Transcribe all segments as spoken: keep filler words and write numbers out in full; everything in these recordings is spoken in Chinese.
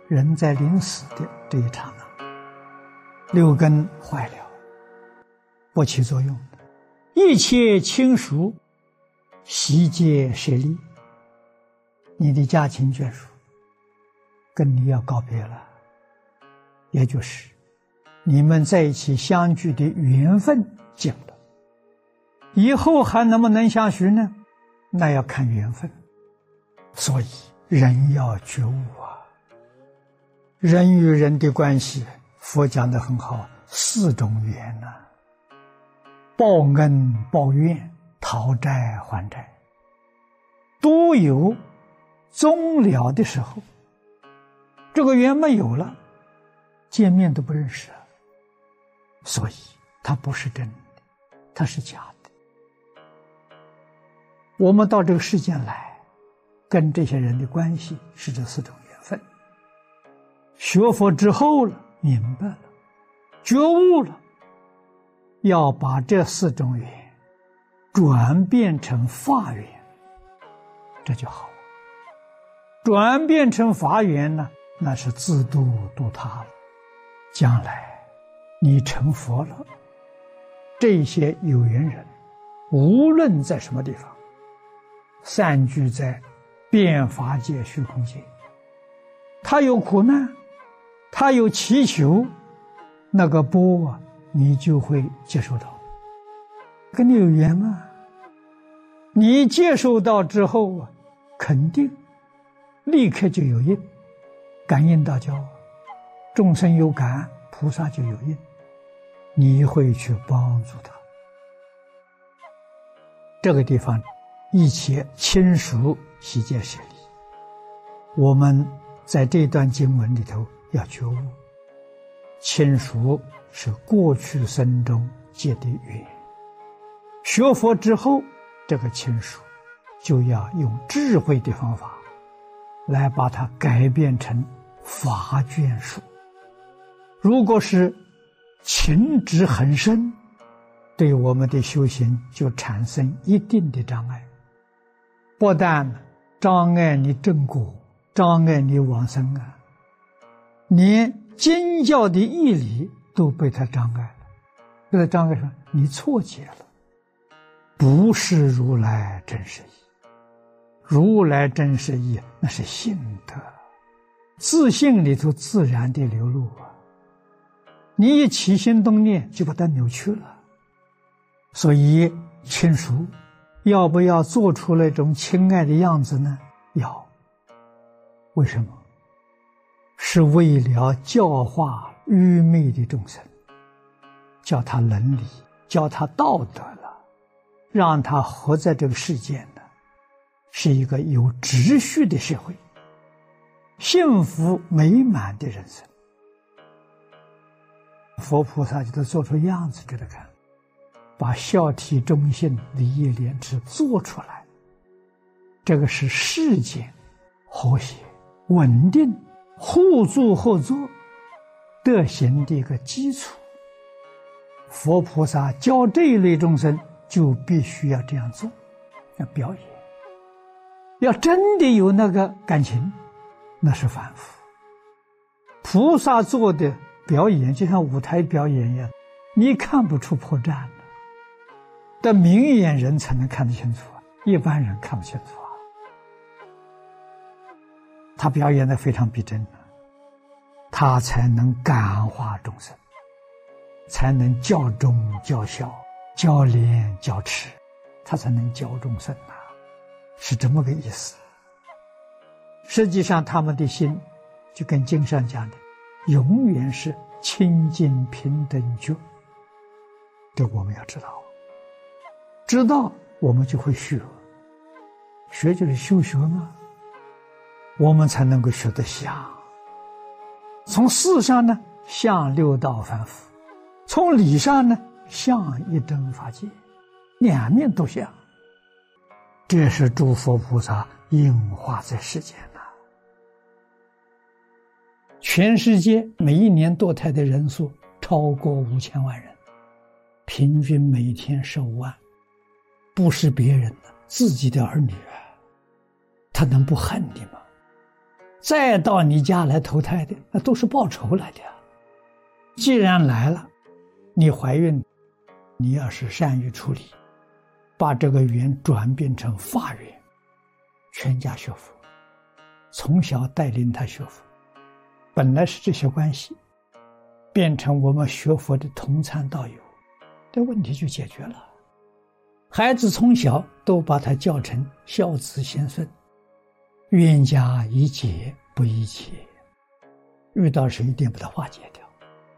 人在临死的这一刹那，六根坏了，不起作用的，一切亲属悉皆舍离，你的家亲眷属跟你要告别了，也就是你们在一起相聚的缘分尽了，以后还能不能相续呢？那要看缘分。所以人要觉悟啊，人与人的关系，佛讲得很好，四种缘啊：报恩报怨、讨债还债，都有终了的时候。这个缘没有了，见面都不认识了，所以它不是真的，它是假的。我们到这个世间来，跟这些人的关系是这四种缘分。学佛之后了，明白了，觉悟了，要把这四种缘转变成法缘，这就好了。转变成法缘呢，那是自度度他了。将来你成佛了，这些有缘人无论在什么地方，散居在变法界、虚空界，他有苦难，他有祈求，那个波啊，你就会接受到。跟你有缘吗？你接受到之后啊，肯定立刻就有应，感应道交，众生有感，菩萨就有应，你会去帮助他。这个地方一切亲属悉皆舍离，我们在这段经文里头要觉悟，亲属是过去生中结的缘，学佛之后，这个亲属就要用智慧的方法来把它改变成法眷属。如果是情执很深，对我们的修行就产生一定的障碍，不但障碍你正果，障碍你往生啊，连经教的义理都被他障碍了。被他障碍说你错解了，不是如来真实义。如来真实义那是性德，自信里头自然的流露啊，你一起心动念就把它扭曲了。所以亲属要不要做出那种亲爱的样子呢？要。为什么？是为了教化愚昧的众生，教他伦理，教他道德了，让他活在这个世间呢，是一个有秩序的社会，幸福美满的人生。佛菩萨就都做出样子给他看，把孝悌忠信礼义廉耻做出来，这个是世间和谐稳定互助合作德行的一个基础。佛菩萨教这一类众生就必须要这样做，要表演，要真的有那个感情，那是凡夫。菩萨做的表演就像舞台表演一样，你看不出破绽了，但明眼人才能看得清楚啊，一般人看不清楚啊。他表演得非常逼真啊，他才能感化众生，才能教忠教孝教廉教耻，他才能教众生啊，是这么个意思。实际上他们的心就跟经上讲的永远是清净平等觉，这我们要知道，知道我们就会学，学就是修学嘛，我们才能够学得像。从事上呢像六道凡夫，从理上呢像一真法界，两面都像。这是诸佛菩萨应化在世间了。全世界每一年堕胎的人数超过五千万人，平均每天十五万，不是别人的，自己的儿女啊，他能不恨你吗？ 再到你家来投胎的，那都是报仇来的。既然来了，你怀孕，你要是善于处理，把这个缘转变成法缘，全家学佛，从小带领他学佛，本来是这些关系，变成我们学佛的同参道友，这问题就解决了。孩子从小都把他教成孝子贤孙，冤家宜解不宜结，遇到事一定把它化解掉。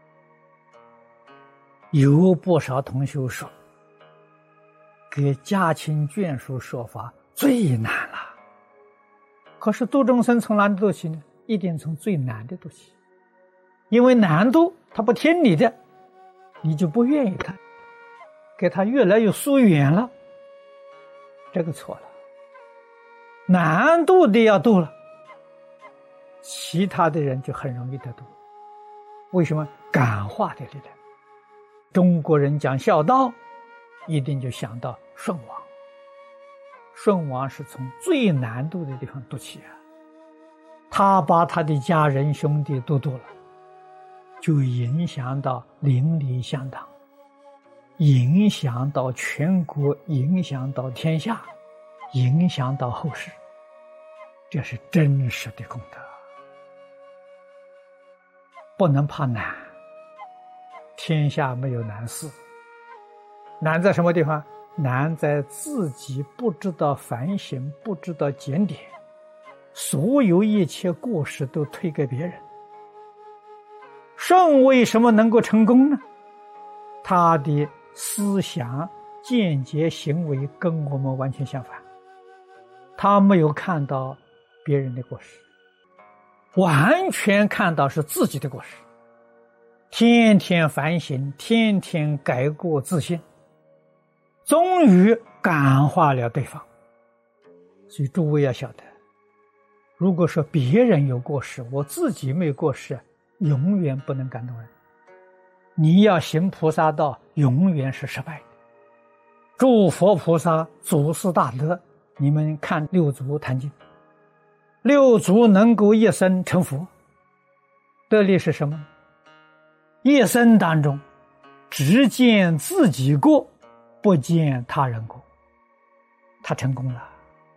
有不少同学说，给家亲眷属说法最难了。可是度众生从哪里读起呢？一定从最难的读起，因为难度他不听你的，你就不愿意看，给他越来越疏远了，这个错了。难度的要度了，其他的人就很容易得度。为什么？感化的力量。中国人讲孝道，一定就想到舜王。舜王是从最难度的地方度起啊，他把他的家人兄弟都度了，就影响到邻里乡党，影响到全国，影响到天下，影响到后世，这是真实的功德。不能怕难，天下没有难事。难在什么地方？难在自己不知道反省，不知道检点，所有一切过失都推给别人。舜为什么能够成功呢？他的思想见解行为跟我们完全相反，他没有看到别人的过失，完全看到是自己的过失，天天反省，天天改过自新，终于感化了对方。所以诸位要晓得，如果说别人有过失，我自己没有过失，永远不能感动人。你要行菩萨道，永远是失败的。诸佛菩萨祖师大德，你们看六祖坛经，六祖能够一生成佛，得力是什么？一生当中只见自己过，不见他人过，他成功了。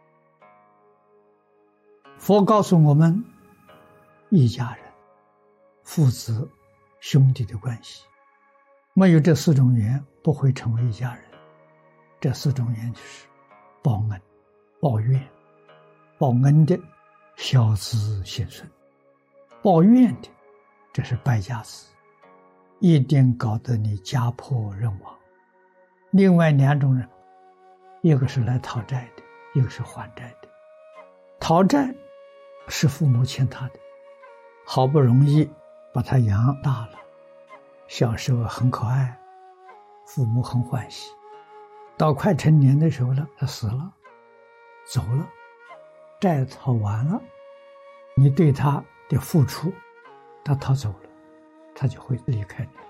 佛告诉我们，一家人、父子、兄弟的关系，没有这四种缘，不会成为一家人。这四种缘就是报恩、报怨。报恩的孝子贤孙，报怨的这是败家子，一定搞得你家破人亡。另外两种人，一个是来讨债的，一个是还债的。讨债是父母欠他的，好不容易把他养大了，小时候很可爱，父母很欢喜，到快成年的时候了，他死了，走了，债讨完了，你对他的付出，他逃走了，他就会离开你了。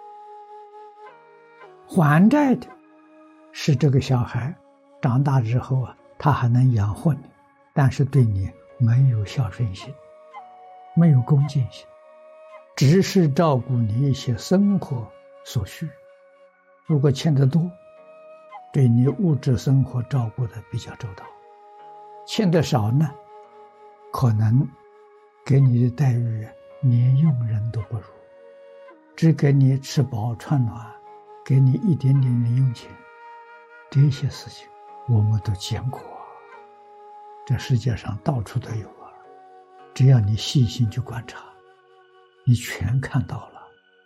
还债的是这个小孩长大之后啊，他还能养活你，但是对你没有孝顺心，没有恭敬心，只是照顾你一些生活所需。如果欠得多，对你物质生活照顾得比较周到；欠得少呢，可能给你的待遇连佣人都不如，只给你吃饱穿暖，给你一点点零用钱。这些事情我们都见过，这世界上到处都有啊，只要你细心去观察，你全看到了。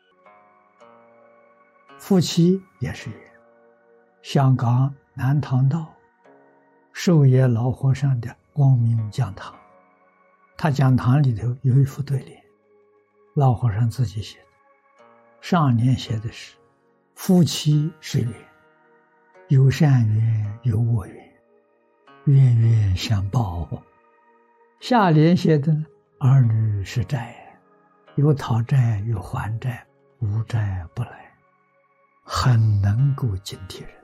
夫妻也是，香港南塘道寿爷老和尚的光明讲堂，他讲堂里头有一副对联，老和尚自己写的，上联写的是夫妻是缘，有善缘有恶缘，冤冤相报。下联写的呢，儿女是债，有讨债有还债，无债不来，很能够警惕人。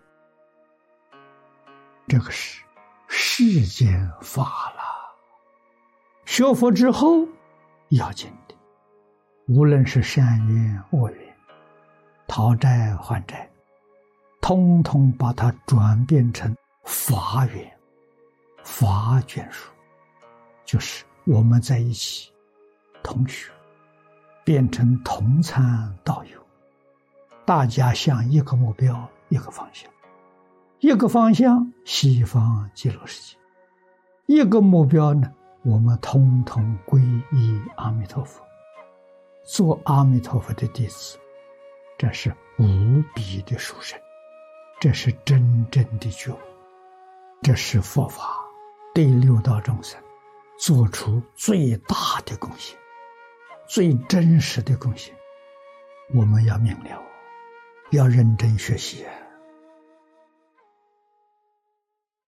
这个是世间法了， 学佛之后要紧的，无论是善缘恶缘，讨债还债，通通把它转变成法缘、法眷属，就是我们在一起同学，变成同参道友，大家向一个目标、一个方向，一个方向西方极乐世界，一个目标呢，我们通通皈依阿弥陀佛，做阿弥陀佛的弟子，这是无比的殊胜，这是真正的觉悟，这是佛法对六道众生做出最大的贡献，最真实的贡献。我们要明了，要认真学习啊。